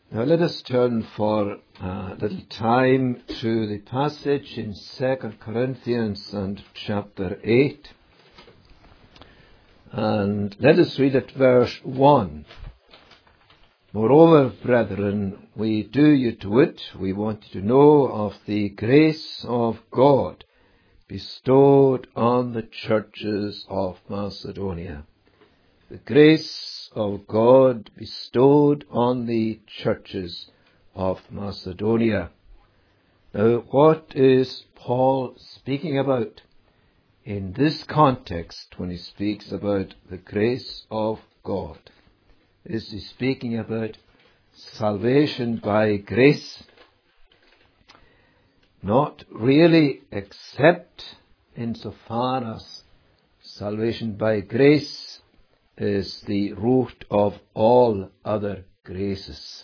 Now let us turn for a little time to the passage in 2 Corinthians and chapter 8. And let us read at verse 1. Moreover, brethren, we do you to wit, we want you to know of the grace of God bestowed on the churches of Macedonia. The grace of God bestowed on the churches of Macedonia. Now, what is Paul speaking about in this context when he speaks about the grace of God? Is he speaking about salvation by grace? Not really, except insofar as salvation by grace is the root of all other graces.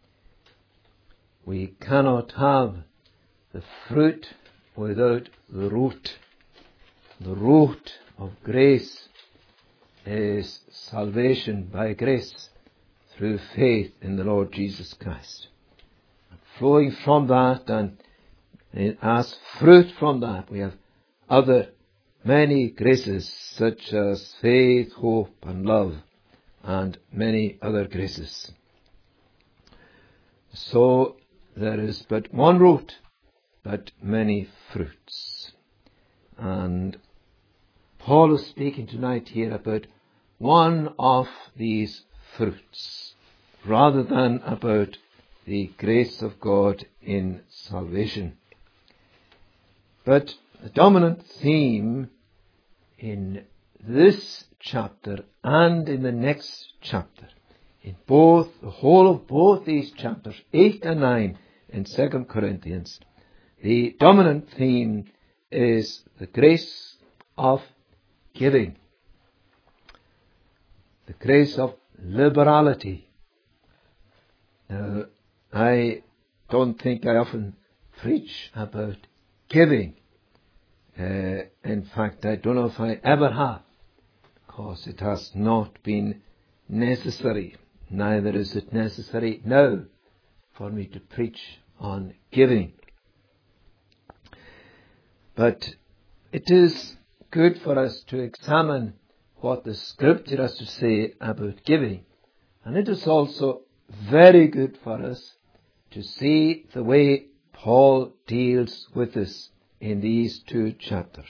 We cannot have the fruit without the root. The root of grace is salvation by grace through faith in the Lord Jesus Christ. And flowing from that, and as fruit from that, we have other many graces such as faith, hope and love, and many other graces. So there is but one root, but many fruits. And Paul is speaking tonight here about one of these fruits, rather than about the grace of God in salvation. But the dominant theme in this chapter and in the next chapter, in both, the whole of both these chapters, 8 and 9 in 2 Corinthians, the dominant theme is the grace of giving, the grace of liberality. Now, I don't think I often preach about giving. In fact, I don't know if I ever have, because it has not been necessary. Neither is it necessary now for me to preach on giving. But it is good for us to examine what the Scripture has to say about giving. And it is also very good for us to see the way Paul deals with this in these two chapters.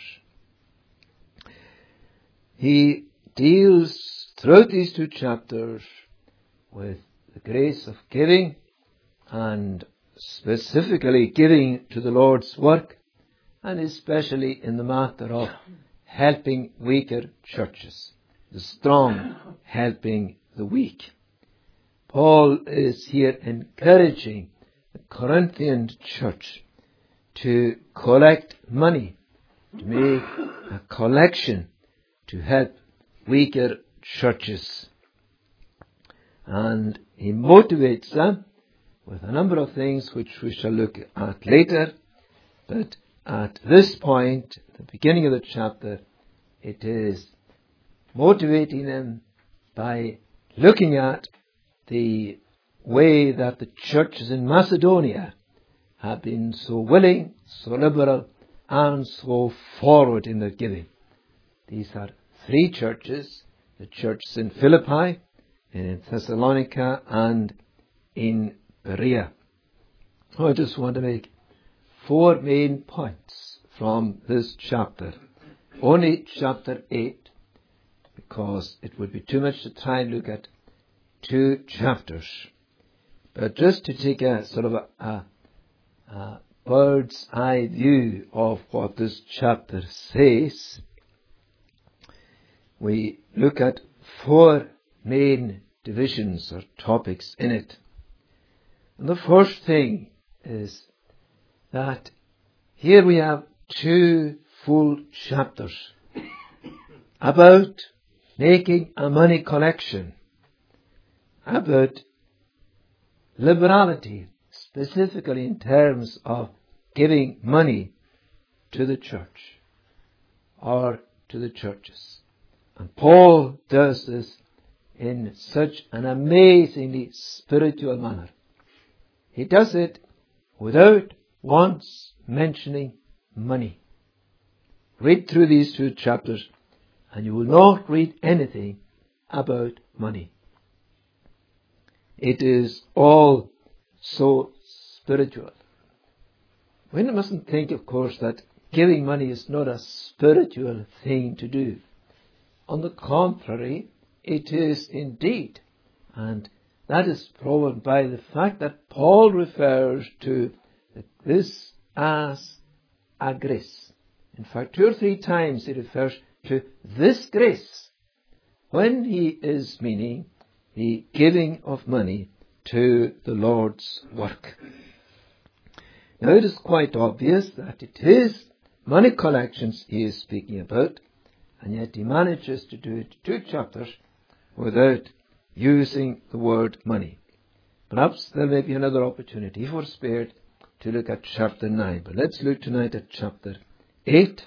He deals throughout these two chapters with the grace of giving, and specifically giving to the Lord's work, and especially in the matter of helping weaker churches, the strong helping the weak. Paul is here encouraging the Corinthian church to collect money, to make a collection to help weaker churches. And he motivates them with a number of things which we shall look at later. But at this point, the beginning of the chapter, it is motivating them by looking at the way that the churches in Macedonia have been so willing, so liberal, and so forward in their giving. These are three churches: the churches in Philippi, in Thessalonica, and in Berea. I just want to make 4 main points from this chapter. Only chapter 8, because it would be too much to try and look at 2 chapters. But just to take a sort of a bird's eye view of what this chapter says, we look at 4 main divisions or topics in it. And the first thing is that here we have 2 full chapters about making a money collection, about liberality, specifically in terms of giving money to the church or to the churches. And Paul does this in such an amazingly spiritual manner. he does it without once mentioning money. Read through these 2 chapters and you will not read anything about money. It is all so spiritual. We mustn't think, of course, that giving money is not a spiritual thing to do. On the contrary, it is indeed. And that is proven by the fact that Paul refers to this as a grace. In fact, 2 or 3 times he refers to this grace when he is meaning the giving of money to the Lord's work. Now it is quite obvious that it is money collections he is speaking about, and yet he manages to do it 2 chapters without using the word money. Perhaps there may be another opportunity, if we're spared, to look at chapter 9. But let's look tonight at chapter 8.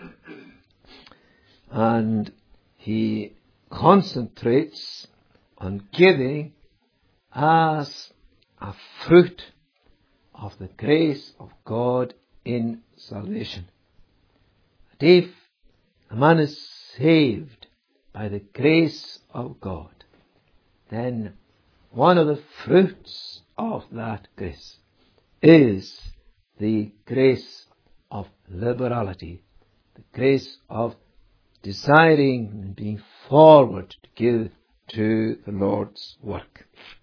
And he concentrates on giving as a fruit of the grace of God in salvation. And if a man is saved by the grace of God, then one of the fruits of that grace is the grace of liberality, the grace of desiring and being forward to give to the Lord's work.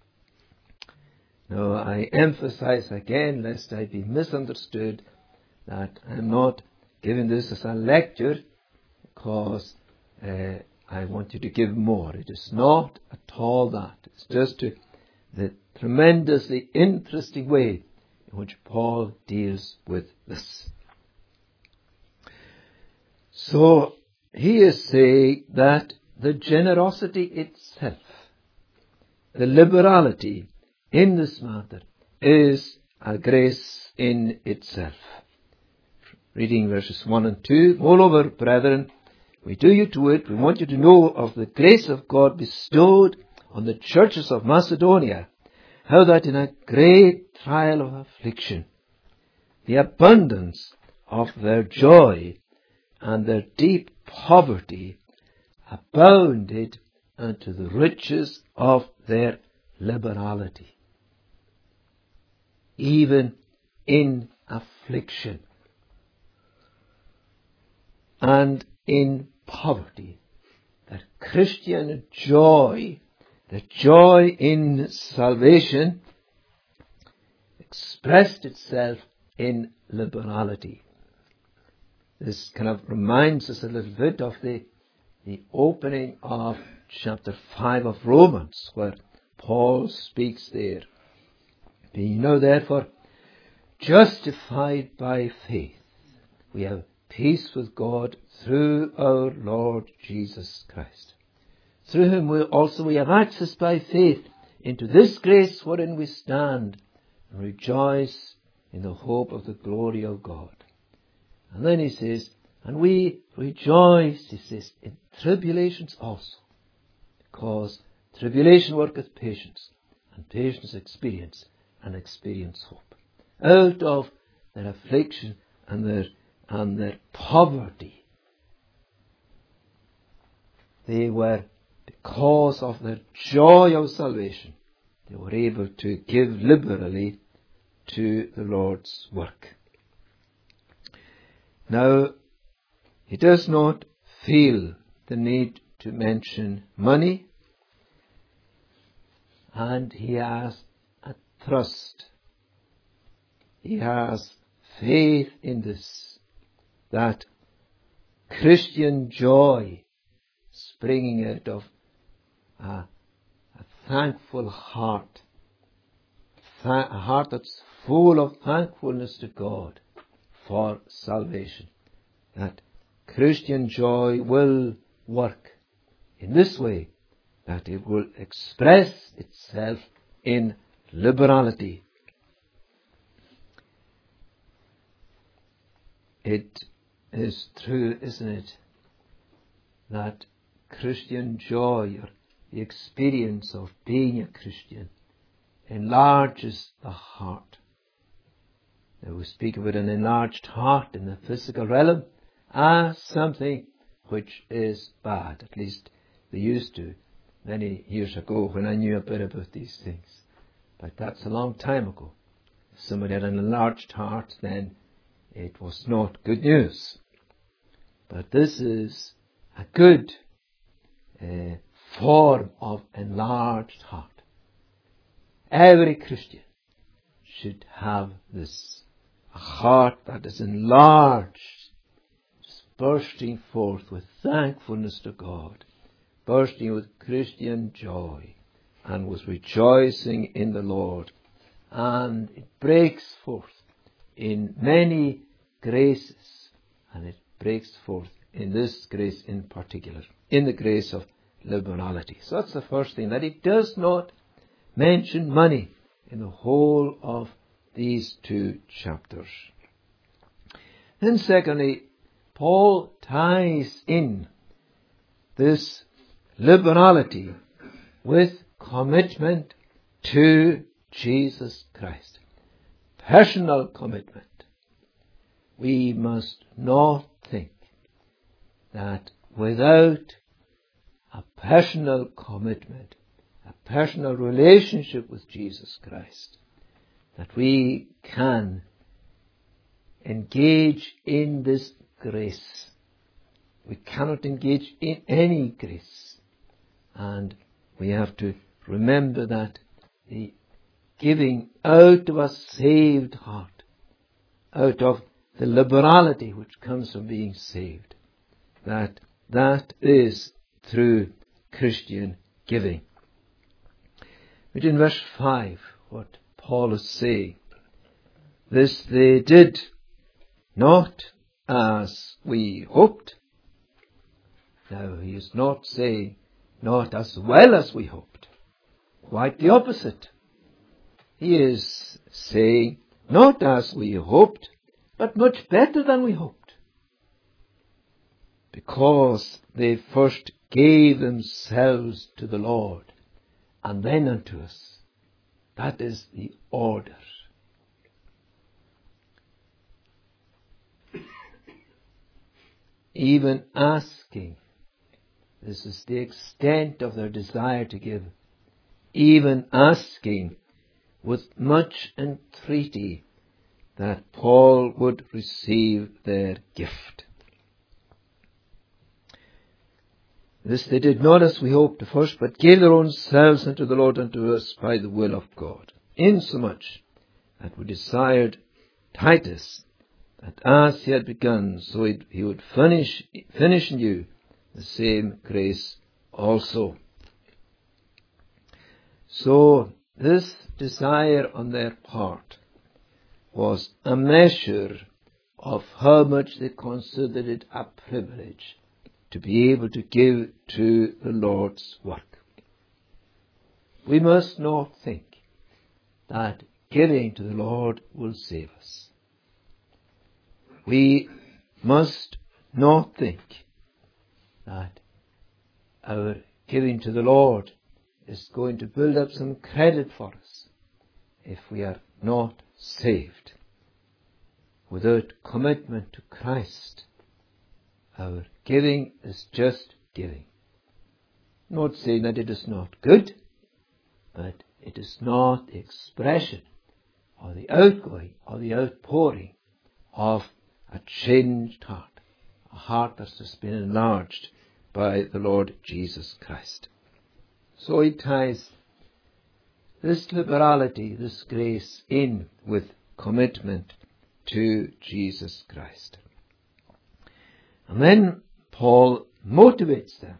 Now, I emphasize again, lest I be misunderstood, that I'm not giving this as a lecture because I want you to give more. It is not at all that. It's just the tremendously interesting way in which Paul deals with this. So, he is saying that the generosity itself, the liberality in this matter, is a grace in itself. Reading verses 1 and 2, moreover, brethren, we do you to wit, we want you to know of the grace of God bestowed on the churches of Macedonia, how that in a great trial of affliction, the abundance of their joy and their deep poverty abounded unto the riches of their liberality. Even in affliction and in poverty, that Christian joy, the joy in salvation, expressed itself in liberality. This kind of reminds us a little bit of the opening of chapter 5 of Romans, where Paul speaks there. Being now therefore justified by faith, we have peace with God through our Lord Jesus Christ, through whom we have access by faith into this grace wherein we stand and rejoice in the hope of the glory of God. And then he says, and we rejoice, he says, in tribulations also, because tribulation worketh patience, and patience experience, and experience hope. Out of their affliction and their poverty, they were, because of their joy of salvation, they were able to give liberally to the Lord's work. Now, he does not feel the need to mention money, and he has a trust. He has faith in this, that Christian joy springing out of a thankful heart, a heart that's full of thankfulness to God for salvation. That Christian joy will work in this way, that it will express itself in liberality. It is true, isn't it, that Christian joy, or the experience of being a Christian, enlarges the heart. Now we speak of it an enlarged heart in the physical realm as something which is bad. At least they used to many years ago when I knew a bit about these things. But that's a long time ago. If somebody had an enlarged heart, then it was not good news. But this is a good form of enlarged heart. Every Christian should have this, a heart that is enlarged, bursting forth with thankfulness to God, bursting with Christian joy, and with rejoicing in the Lord. And it breaks forth in many graces, and it breaks forth in this grace in particular, in the grace of liberality. So that's the first thing, that he does not mention money in the whole of these two chapters. Then secondly, Paul ties in this liberality with commitment to Jesus Christ. Personal commitment. We must not think that without a personal commitment, a personal relationship with Jesus Christ, that we can engage in this grace. We cannot engage in any grace. And we have to remember that the giving out of a saved heart, out of the liberality which comes from being saved, that is through Christian giving. But in verse 5, what Paul is saying, this they did not as we hoped. Now he is not saying not as well as we hoped. Quite the opposite. He is saying not as we hoped, but much better than we hoped. Because they first gave themselves to the Lord and then unto us. That is the order. Even asking, this is the extent of their desire to give, even asking with much entreaty that Paul would receive their gift. This they did not as we hoped at first, but gave their own selves unto the Lord and to us by the will of God, insomuch that we desired Titus, that as he had begun, so he would finish in you the same grace also. So this desire on their part was a measure of how much they considered it a privilege to be able to give to the Lord's work. We must not think that giving to the Lord will save us. We must not think that our giving to the Lord is going to build up some credit for us if we are not saved. Without commitment to Christ, our giving is just giving. I'm not saying that it is not good, but it is not the expression or the outgoing or the outpouring of a changed heart, a heart that has been enlarged by the Lord Jesus Christ. So he ties this liberality, this grace, in with commitment to Jesus Christ. And then Paul motivates them.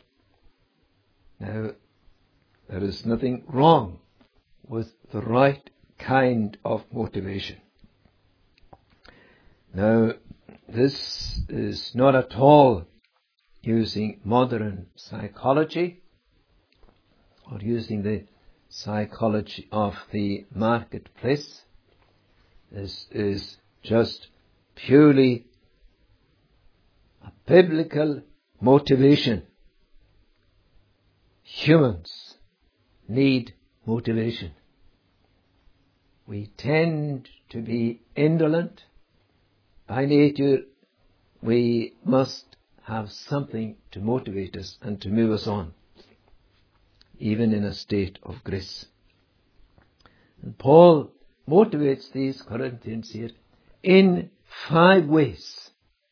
Now, there is nothing wrong with the right kind of motivation. Now, this is not at all using modern psychology or using the psychology of the marketplace. This is just purely a biblical motivation. Humans need motivation. we tend to be indolent. By nature, we must have something to motivate us and to move us on, even in a state of grace. And Paul motivates these Corinthians here in 5 ways.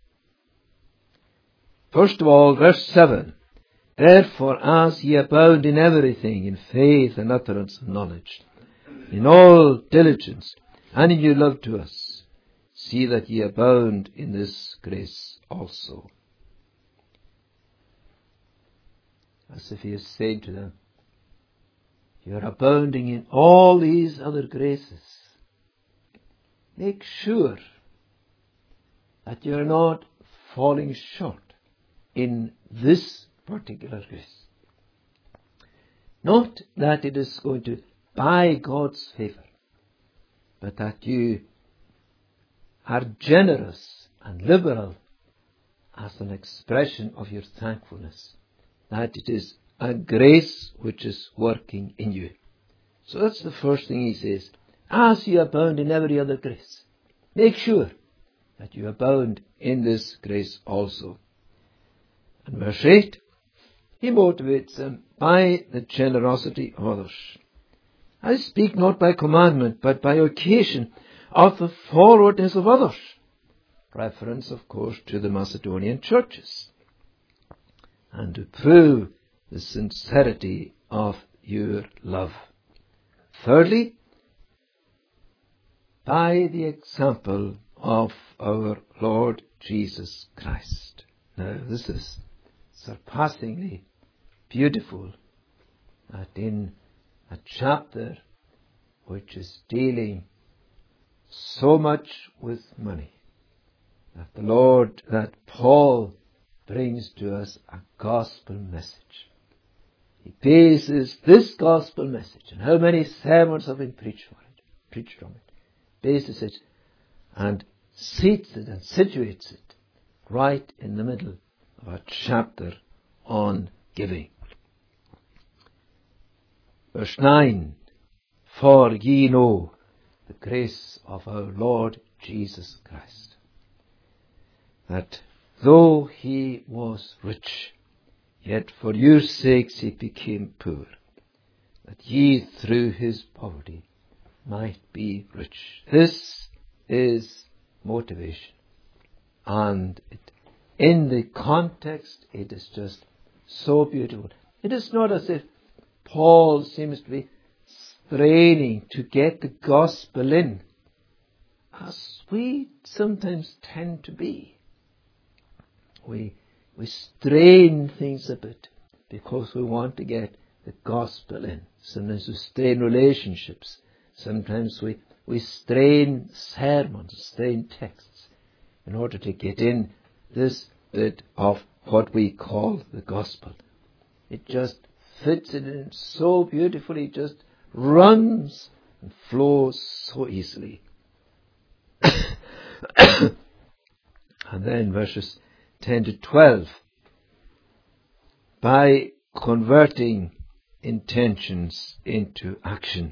First of all, verse 7, therefore, as ye abound in everything, in faith and utterance and knowledge, in all diligence, and in your love to us, see that ye abound in this grace also. As if he is saying to them, you are abounding in all these other graces. Make sure that you are not falling short in this particular grace. Not that it is going to buy God's favor, but that you are generous and liberal as an expression of your thankfulness, that it is a grace which is working in you. So that's the first thing he says. As you abound in every other grace, make sure that you abound in this grace also. And verse 8, he motivates them by the generosity of others. I speak not by commandment, but by occasion of the forwardness of others. Reference, of course, to the Macedonian churches. And to prove the sincerity of your love. Thirdly, by the example of our Lord Jesus Christ. Now, this is surpassingly beautiful, that in a chapter which is dealing so much with money, that Paul brings to us a gospel message. He bases this gospel message, and how many sermons have been preached from it, bases it and seats it and situates it right in the middle of a chapter on giving. Verse 9, for ye know the grace of our Lord Jesus Christ, that though he was rich, yet for your sakes he became poor, that ye through his poverty might be rich. This is motivation. And in the context, it is just so beautiful. It is not as if Paul seems to be straining to get the gospel in, as we sometimes tend to be. We strain things a bit because we want to get the gospel in. Sometimes we strain relationships. Sometimes we strain sermons, strain texts in order to get in this bit of what we call the gospel. It just fits it in so beautifully, it just runs and flows so easily. And then verses 10 to 12, by converting intentions into action.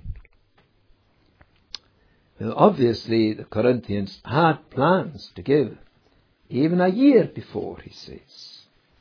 Well, obviously the Corinthians had plans to give, even a year before, he says.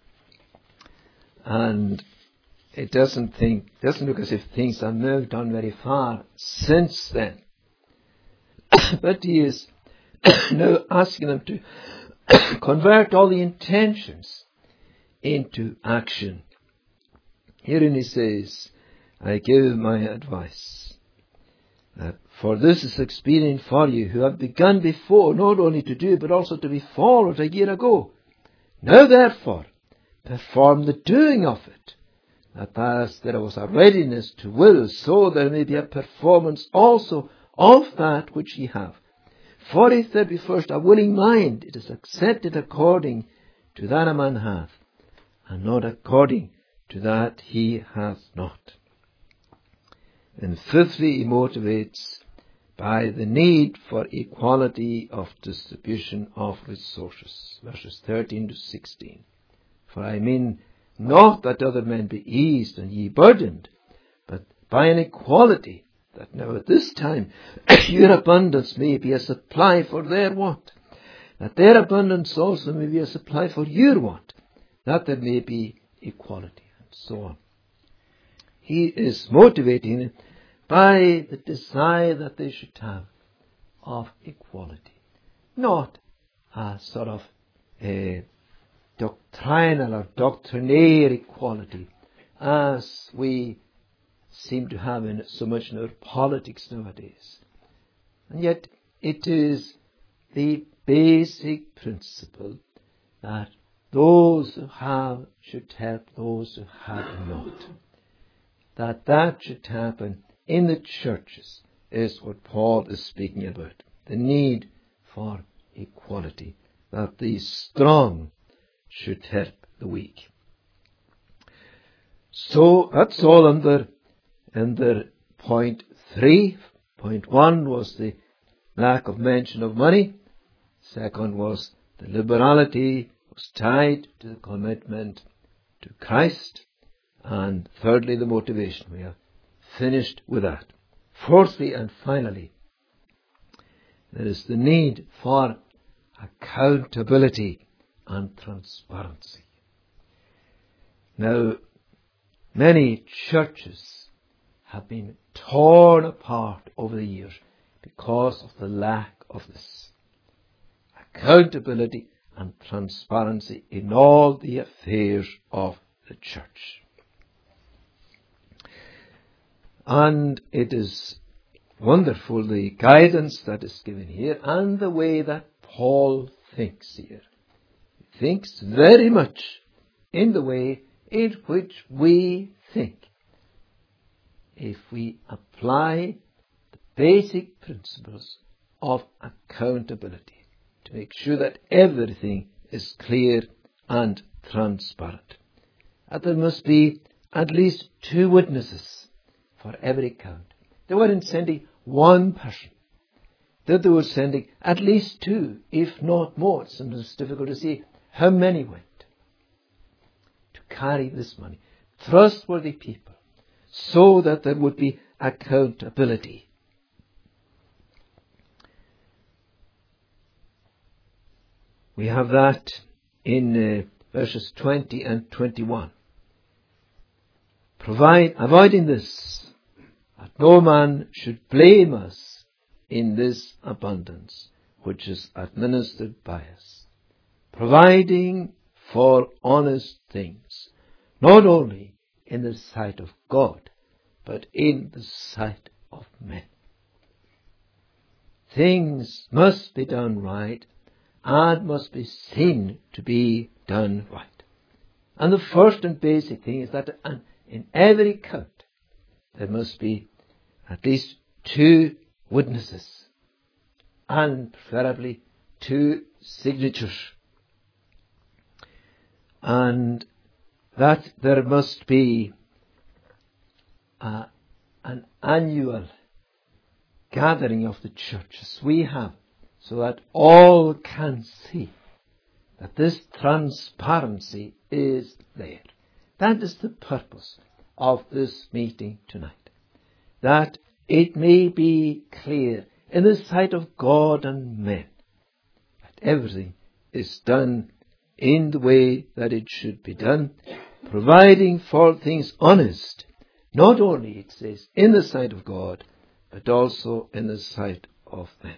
And it doesn't look as if things have moved on very far since then. But he is now asking them to convert all the intentions into action. Herein he says, I give my advice, that for this is expedient for you, who have begun before, not only to do, but also to be followed a year ago. Now therefore, perform the doing of it, that as there was a readiness to will, so there may be a performance also of that which ye have. For if there be first a willing mind, it is accepted according to that a man hath, and not according to that he hath not. And fifthly, he motivates by the need for equality of distribution of resources. Verses 13 to 16. For I mean not that other men be eased and ye burdened, but by an equality, that now at this time your abundance may be a supply for their want, that their abundance also may be a supply for your want, that there may be equality, and so on. He is motivating by the desire that they should have of equality, not a sort of a doctrinal or doctrinaire equality as we seem to have in so much in our politics nowadays. And yet it is the basic principle that those who have should help those who have not. That should happen in the churches is what Paul is speaking about. The need for equality, that the strong should help the weak. So that's all under point 3. Point 1 was the lack of mention of money. Second was the liberality was tied to the commitment to Christ. And thirdly, the motivation. We have finished with that. Fourthly and finally, there is the need for accountability and transparency. Now, many churches have been torn apart over the years because of the lack of this. Accountability and transparency in all the affairs of the church. And it is wonderful the guidance that is given here and the way that Paul thinks here. He thinks very much in the way in which we think. If we apply the basic principles of accountability to make sure that everything is clear and transparent. That there must be at least 2 witnesses for every count. They weren't sending one person. That they were sending at least 2, if not more. Sometimes it's difficult to see how many went to carry this money. Trustworthy people, so that there would be accountability. We have that in verses 20 and 21. Avoiding this, that no man should blame us in this abundance which is administered by us, providing for honest things, not only in the sight of God, but in the sight of men. Things must be done right and must be seen to be done right. And the first and basic thing is that in every count there must be at least 2 witnesses and preferably 2 signatures. And that there must be an annual gathering of the churches we have, so that all can see that this transparency is there. That is the purpose of this meeting tonight. That it may be clear in the sight of God and men that everything is done in the way that it should be done, providing for things honest, not only, it says, in the sight of God, but also in the sight of men.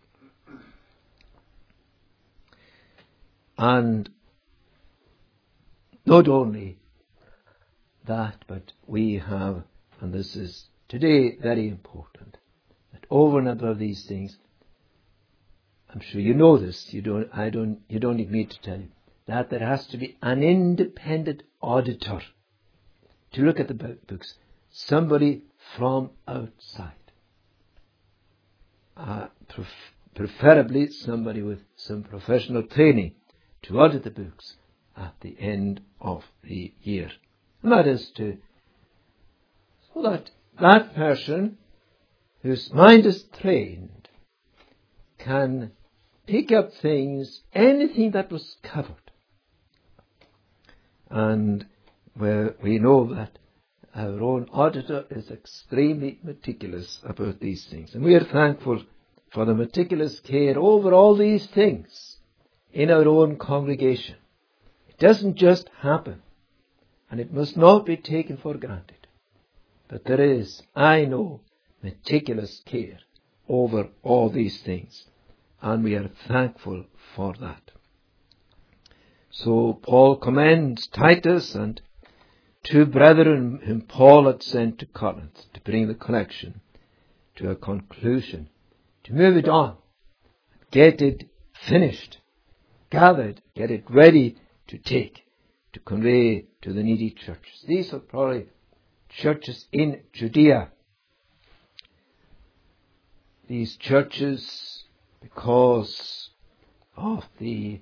And not only that, but we have, and this is today very important, that over and above these things, I'm sure you know this, you don't need me to tell you, that there has to be an independent auditor to look at the books, somebody from outside. Preferably somebody with some professional training to audit the books at the end of the year. And that is so that that person whose mind is trained can pick up things, anything that was covered. And where we know that our own auditor is extremely meticulous about these things. And we are thankful for the meticulous care over all these things in our own congregation. It doesn't just happen, and it must not be taken for granted. But there is, I know, meticulous care over all these things, and we are thankful for that. So Paul commends Titus and two brethren whom Paul had sent to Corinth to bring the collection to a conclusion, to move it on, get it finished, gathered, get it ready to take, to convey to the needy churches. These are probably churches in Judea. These churches, because of the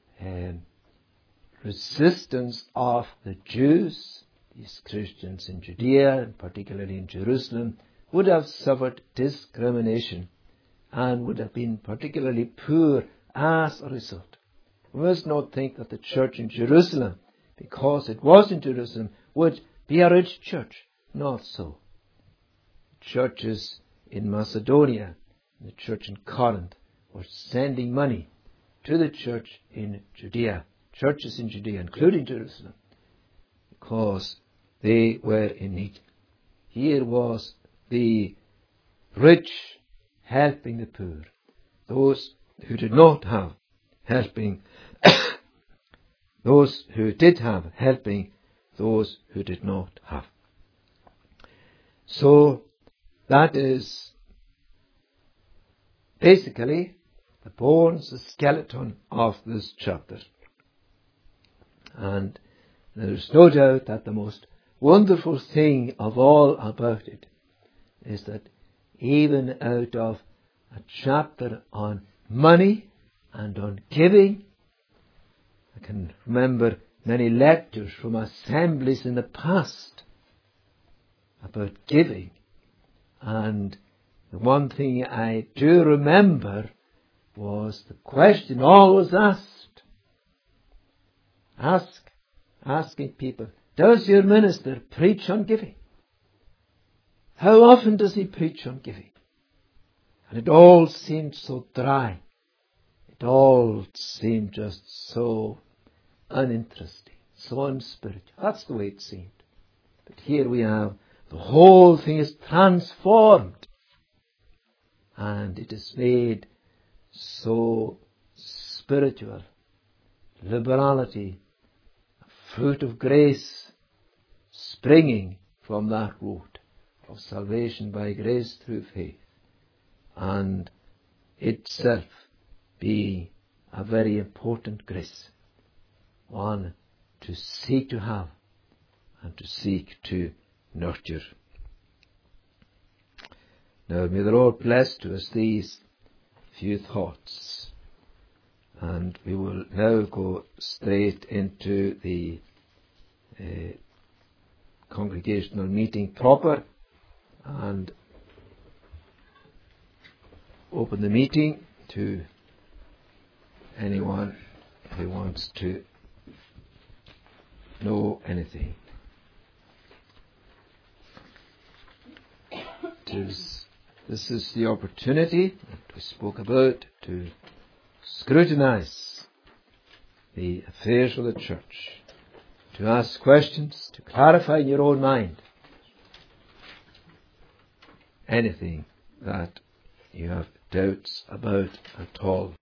resistance of the Jews, these Christians in Judea, and particularly in Jerusalem, would have suffered discrimination and would have been particularly poor as a result. We must not think that the church in Jerusalem, because it was in Jerusalem, would be a rich church. Not so. Churches in Macedonia and the church in Corinth were sending money to the church in Judea, churches in Judea, including Jerusalem, because they were in need. Here was the rich helping the poor, those who did not have helping those who did have helping those who did not have. So that is basically the bones, the skeleton of this chapter. And there is no doubt that the most wonderful thing of all about it is that even out of a chapter on money and on giving, I can remember many lectures from assemblies in the past about giving, and the one thing I do remember was the question always asked, asking people, does your minister preach on giving? How often does he preach on giving? And it all seemed so dry. It all seemed just so uninteresting, so unspiritual. That's the way it seemed. But here we have the whole thing is transformed, and it is made so spiritual. Liberality, a fruit of grace, springing from that root of salvation by grace through faith, and itself being a very important grace, one to seek to have and to seek to nurture. Now may the Lord bless to us these few thoughts, and we will now go straight into the congregational meeting proper and open the meeting to anyone who wants to know anything. This is the opportunity that we spoke about to scrutinize the affairs of the church, to ask questions, to clarify in your own mind anything that you have doubts about at all.